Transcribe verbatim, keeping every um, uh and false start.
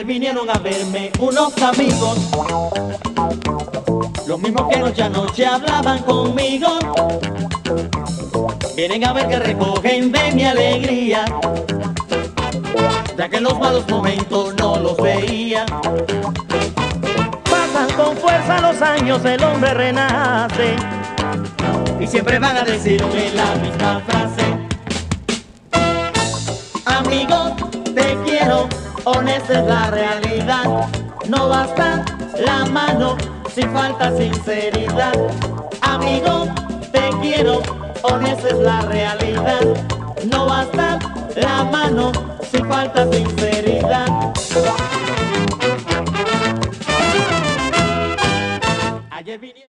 Ayer vinieron a verme unos amigos, los mismos que noche a noche hablaban conmigo. Vienen a ver que recogen de mi alegría, ya que en los malos momentos no los veía. Pasan con fuerza los años, el hombre renace, y siempre van a decirme la misma frase: amigo, te quiero, honesta es la realidad. No basta la mano si falta sinceridad. Amigo, te quiero, honesta es la realidad. No basta la mano si falta sinceridad. Ayer vinieron